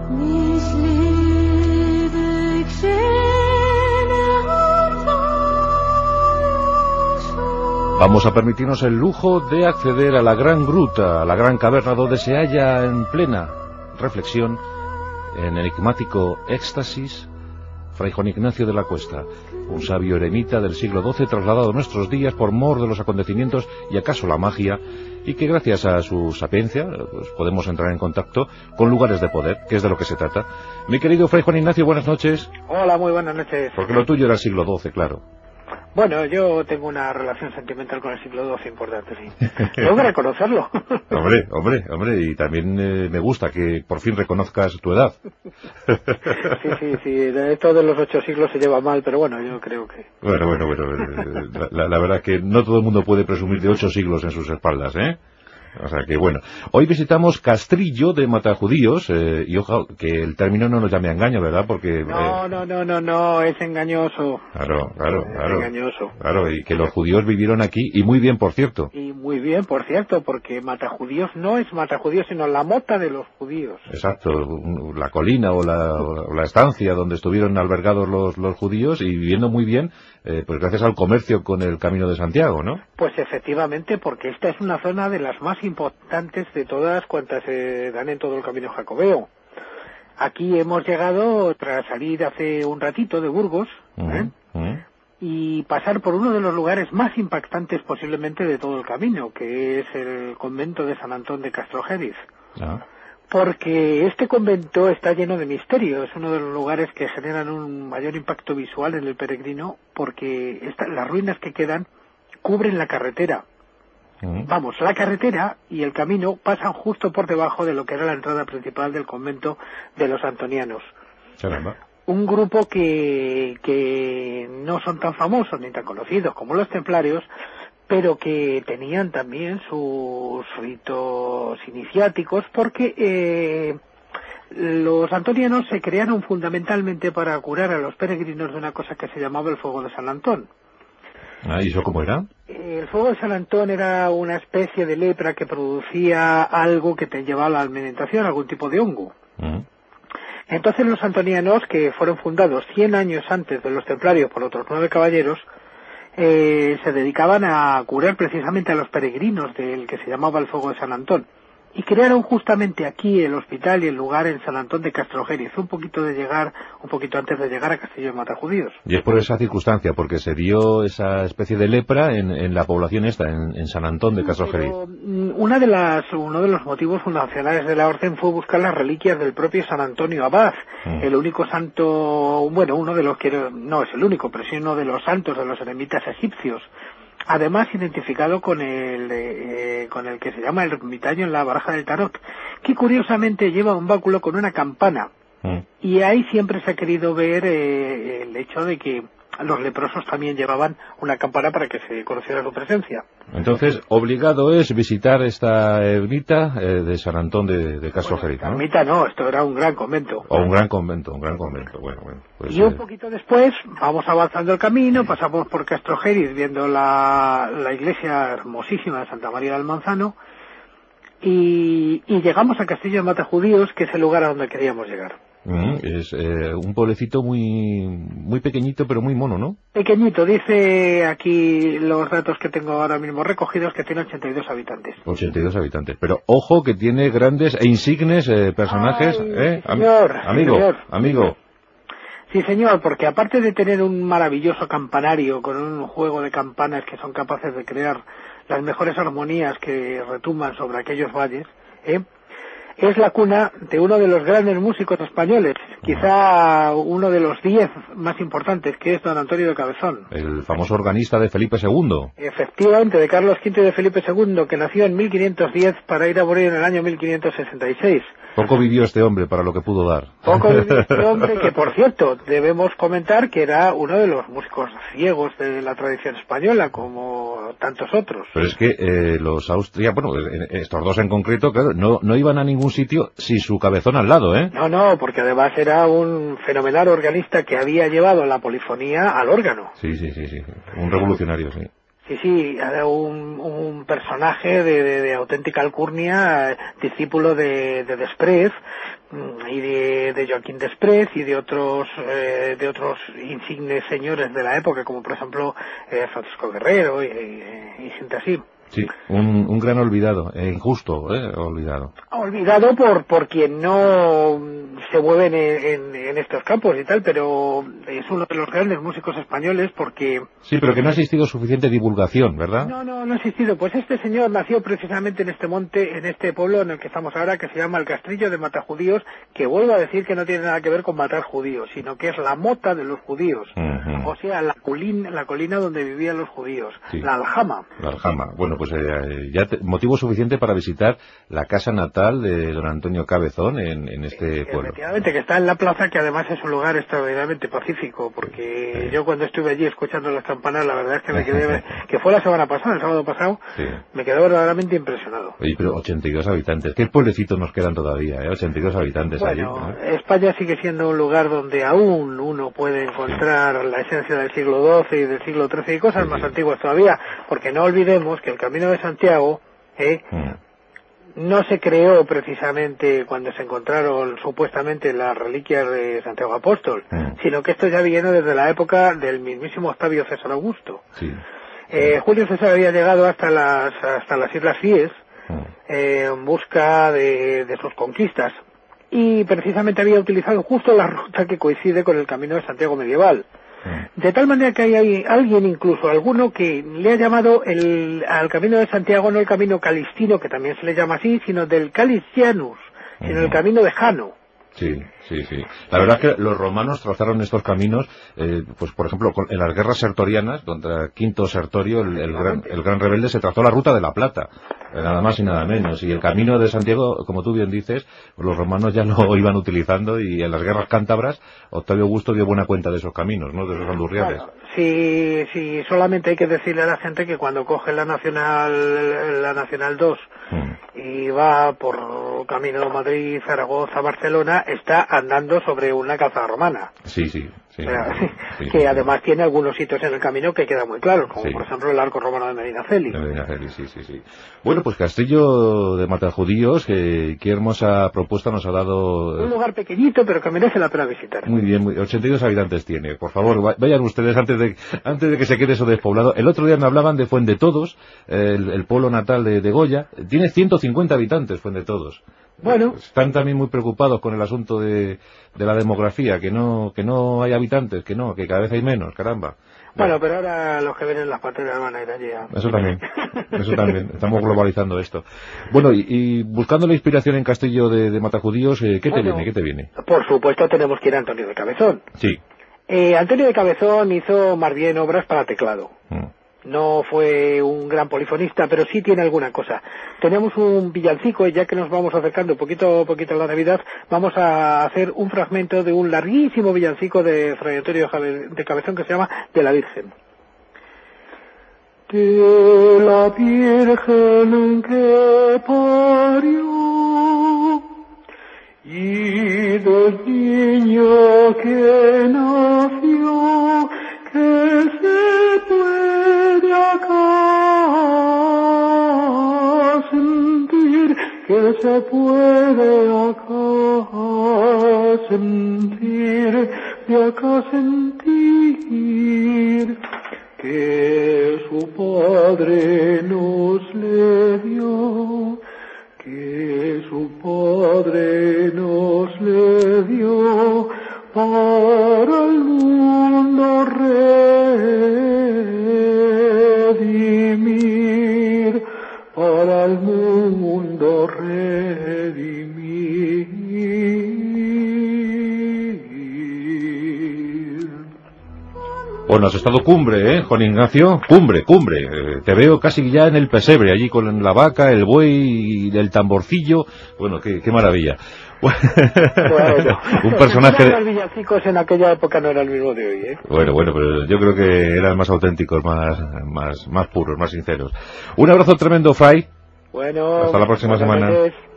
Vamos a permitirnos el lujo de acceder a la gran gruta, a la gran caverna donde se halla en plena reflexión, en enigmático éxtasis, Fray Juan Ignacio de la Cuesta, un sabio eremita del siglo XII trasladado a nuestros días por mor de los acontecimientos y acaso la magia, y que gracias a su sapiencia pues podemos entrar en contacto con lugares de poder, que es de lo que se trata. Mi querido Fray Juan Ignacio, buenas noches. Hola, muy buenas noches. Porque lo tuyo era el siglo XII, claro. Bueno, yo tengo una relación sentimental con el siglo XII importante, sí. Tengo que reconocerlo. Hombre, y también me gusta que por fin reconozcas tu edad. Sí, esto de los 8 siglos se lleva mal, pero bueno, yo creo que... Bueno, la verdad es que no todo el mundo puede presumir de 8 siglos en sus espaldas, ¿eh? O sea que bueno, hoy visitamos Castrillo de Matajudíos, y ojalá que el término no nos llame a engaño, ¿verdad? Porque... No, es engañoso. Claro. Es engañoso. Claro, y que los judíos vivieron aquí, y muy bien, por cierto. Y muy bien, por cierto, porque Matajudíos no es Matajudíos, sino la mota de los judíos. Exacto, la colina o la estancia donde estuvieron albergados los judíos y viviendo muy bien, pues gracias al comercio con el Camino de Santiago, ¿no? Pues efectivamente, porque esta es una zona de las más importantes de todas cuantas se dan en todo el camino jacobeo. Aquí hemos llegado tras salir hace un ratito de Burgos y pasar por uno de los lugares más impactantes posiblemente de todo el camino, que es el convento de San Antón de Castrojeriz. Porque este convento está lleno de misterio, es uno de los lugares que generan un mayor impacto visual en el peregrino, porque las ruinas que quedan cubren la carretera. Vamos, la carretera y el camino pasan justo por debajo de lo que era la entrada principal del convento de los antonianos. Caramba. Un grupo que no son tan famosos ni tan conocidos como los templarios, pero que tenían también sus ritos iniciáticos, porque los antonianos se crearon fundamentalmente para curar a los peregrinos de una cosa que se llamaba el fuego de San Antón. ¿Y eso cómo era? El fuego de San Antón era una especie de lepra que producía algo que te llevaba a la alimentación, algún tipo de hongo. Entonces los antonianos, que fueron fundados 100 años antes de los templarios por otros 9 caballeros, se dedicaban a curar precisamente a los peregrinos del que se llamaba el fuego de San Antón. Y crearon justamente aquí el hospital y el lugar en San Antón de Castrojeriz, un poquito antes de llegar a Castillo de Matajudíos. Y es por esa circunstancia, porque se dio esa especie de lepra en la población en San Antón de Castrojeriz. Uno de los motivos fundacionales de la orden fue buscar las reliquias del propio San Antonio Abad, el único santo, bueno, uno de los que no es el único, pero sí uno de los santos de los eremitas egipcios. Además identificado con el que se llama el ermitaño en la baraja del tarot, que curiosamente lleva un báculo con una campana. Y ahí siempre se ha querido ver el hecho de que los leprosos también llevaban una campana para que se conociera su presencia. Entonces, obligado es visitar esta ermita de San Antón de Castrojeriz, ¿no? Ermita no, esto era un gran convento. O un gran convento. Bueno. Pues, y un poquito después, vamos avanzando el camino, pasamos por Castrojeriz, viendo la iglesia hermosísima de Santa María del Manzano, y llegamos a Castillo de Matajudíos, que es el lugar a donde queríamos llegar. Es un pueblecito muy pequeñito, pero muy mono, ¿no? Pequeñito, dice aquí los datos que tengo ahora mismo recogidos, que tiene 82 habitantes. 82 habitantes, pero ojo que tiene grandes e insignes personajes. Señor, amigo. Sí, señor, porque aparte de tener un maravilloso campanario con un juego de campanas que son capaces de crear las mejores armonías que retumban sobre aquellos valles, es la cuna de uno de los grandes músicos españoles, quizá uno de los 10 más importantes, que es don Antonio de Cabezón. El famoso organista de Felipe II. Efectivamente, de Carlos V y de Felipe II, que nació en 1510 para ir a morir en el año 1566. Poco vivió este hombre para lo que pudo dar. Poco vivió este hombre, que por cierto, debemos comentar que era uno de los músicos ciegos de la tradición española, como tantos otros. Pero es que los austriacos, estos dos en concreto, claro, no iban a ningún sitio sin su cabezón al lado, ¿eh? No, porque además era un fenomenal organista que había llevado la polifonía al órgano. Sí, un revolucionario, sí. Sí, era un personaje de auténtica alcurnia, discípulo de Desprez y de Joaquín Desprez y de otros insignes señores de la época, como por ejemplo Francisco Guerrero y gente así. Sí, un gran olvidado, injusto, olvidado. Olvidado por quien no se mueve en estos campos y tal, pero es uno de los grandes músicos españoles porque... Sí, pero que no ha existido suficiente divulgación, ¿verdad? No ha existido. Pues este señor nació precisamente en este monte, en este pueblo en el que estamos ahora, que se llama el Castrillo de Matajudíos, que vuelvo a decir que no tiene nada que ver con matar judíos, sino que es la mota de los judíos. O sea, la colina donde vivían los judíos, sí. La Aljama. La Aljama. Bueno, pues motivo suficiente para visitar la casa natal de don Antonio Cabezón en este pueblo. Efectivamente, que está en la plaza, que además es un lugar extraordinariamente pacífico, porque yo cuando estuve allí escuchando las campanas, la verdad es que me quedé, que fue la semana pasada, el sábado pasado, me quedé verdaderamente impresionado. Oye, pero 82 habitantes, ¿qué pueblecitos nos quedan todavía? 82 habitantes allí. España sigue siendo un lugar donde aún uno puede encontrar la esencia del siglo XII y del siglo XIII y cosas más antiguas todavía, porque no olvidemos que el Camino de Santiago no se creó precisamente cuando se encontraron supuestamente las reliquias de Santiago Apóstol, sino que esto ya viene desde la época del mismísimo Octavio César Augusto. Sí. Julio César había llegado hasta las Islas Cíes en busca de sus conquistas y precisamente había utilizado justo la ruta que coincide con el Camino de Santiago medieval. De tal manera que hay alguien, incluso alguno, que le ha llamado al Camino de Santiago no el Camino Calistino, que también se le llama así, sino del Calicianus, sino el Camino de Jano. Sí. La verdad es que los romanos trazaron estos caminos, pues por ejemplo, en las guerras sertorianas, contra Quinto Sertorio, el gran rebelde, se trazó la ruta de la Plata, nada más y nada menos. Y el Camino de Santiago, como tú bien dices, los romanos ya lo iban utilizando, y en las guerras cántabras, Octavio Augusto dio buena cuenta de esos caminos, ¿no? De esos andurriales. Bueno, sí, solamente hay que decirle a la gente que cuando coge la Nacional 2 y va por camino Madrid, Zaragoza, Barcelona, está andando sobre una calzada romana. Sí. Que además tiene algunos sitios en el camino que quedan muy claros, como por ejemplo el arco romano de Medinaceli. Sí. Bueno, pues Castillo de Matajudíos, qué hermosa propuesta nos ha dado. Un lugar pequeñito, pero que merece la pena visitar. Muy bien, 82 habitantes tiene. Por favor, vayan ustedes antes de que se quede eso despoblado. El otro día me hablaban de Fuendetodos, el pueblo natal de Goya. Tiene 150 habitantes, Fuendetodos. Bueno. Están también muy preocupados con el asunto de la demografía, que no hay habitantes, que cada vez hay menos, caramba. Bueno, pero ahora los que ven en las patrullas van a ir allí. Eso también. Estamos globalizando esto. Bueno, y buscando la inspiración en Castillo de Matajudíos, ¿qué te viene? Por supuesto tenemos que ir a Antonio de Cabezón. Sí. Antonio de Cabezón hizo más bien obras para teclado. No fue un gran polifonista, pero sí tiene alguna cosa. Tenemos un villancico, y ya que nos vamos acercando poquito a la Navidad, vamos a hacer un fragmento de un larguísimo villancico de Fray Antonio de Cabezón que se llama De la Virgen. De la Virgen que parió y del niño que nació, que se puede acá sentir, que se puede acá sentir, de acá sentir, que su Padre nos le dio, que su Padre nos le dio, para el mundo redimir, para el mundo redimir. Bueno, has estado cumbre, Juan Ignacio, cumbre. Te veo casi ya en el pesebre, allí con la vaca, el buey y el tamborcillo. Bueno, qué maravilla. Bueno, un personaje los villancicos en aquella época no era el mismo de hoy, Bueno, pero yo creo que eran más auténticos, más puros, más sinceros. Un abrazo tremendo, Fray. Bueno, hasta la próxima semana.